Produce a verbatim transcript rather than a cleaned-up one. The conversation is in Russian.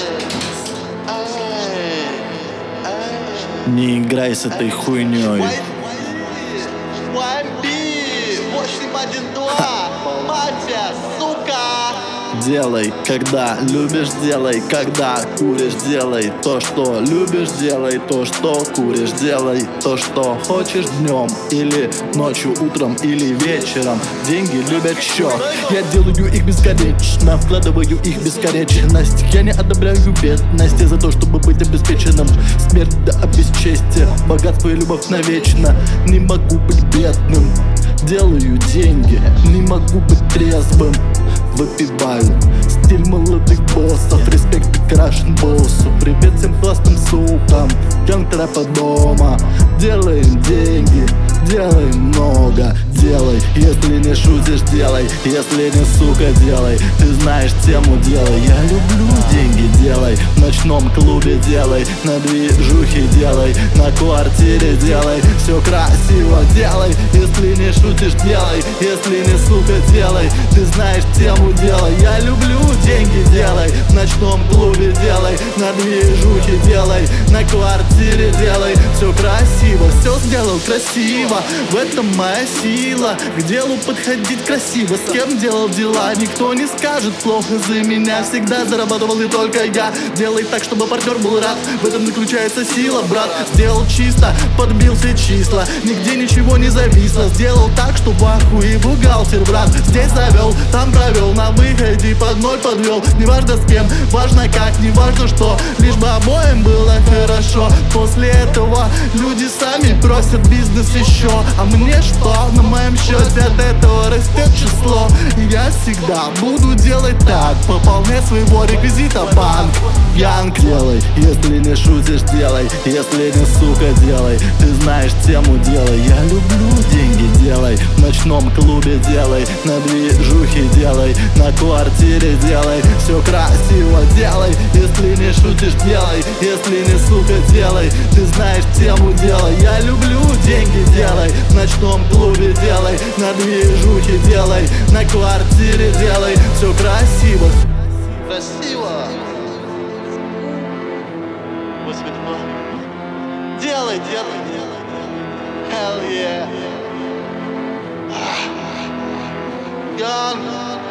Не играй с этой хуйней. Делай, когда любишь, делай, когда куришь, делай то, что любишь, делай то, что куришь, делай то, что хочешь днем или ночью, утром или вечером. Деньги любят счет, я делаю их бесконечно, вкладываю их бесконечность. Я не одобряю бедность за то, чтобы быть обеспеченным. Смерть до обесчестия, богатство и любовь навечно. Не могу быть бедным, делаю деньги, не могу быть трезвым. Выпиваю стиль молодых боссов, респект крашен боссу. Привет всем классным сукам, янг трэпа дома. Делаем деньги, делаем много. Делай, если не шутишь, делай. Если не сука, делай. Ты знаешь тему, делай. Я люблю деньги, делай. В ночном клубе делай. На движухе делай. На квартире делай. Все красиво делай. Если не шутишь, делай. Если не сука, делай. Ты знаешь тему, делай. Я люблю деньги, делай. В ночном клубе делай. На движухе делай. На квартире делай. Все красиво, все сделал красиво. В этом моя сила. К делу подходить красиво. С кем делал дела, никто не скажет плохо за меня. Всегда зарабатывал и только я. Делай так, чтобы партнер был рад. В этом заключается сила, брат. Сделал чисто, подбил все числа. Нигде ничего не зависло. Сделал так, что в ахуе бухгалтер, брат. Здесь завел, там провел. На выходе под ноль подвел. Не важно с кем, важно как, не важно что. Лишь бы обоим было хорошо. После этого люди сами просят бизнес еще. А мне что? На моем счете от этого растет число. И я всегда буду делать так. Пополнять своего реквизита банк. Янг, делай, если не шутишь, делай. Если не сука, делай. Ты знаешь тему, делай. Я люблю деньги, делай. В ночном клубе делай. На движухе делай. На квартире делай. Все красиво делай. Если не шутишь, делай. Если не сука, делай. Ты знаешь тему, делай. Я люблю деньги, делай. В ночном клубе делай. На движухе делай. На квартире делай. Все красиво. Красиво. Господи, делай, делай, делай. Hell yeah. Gun.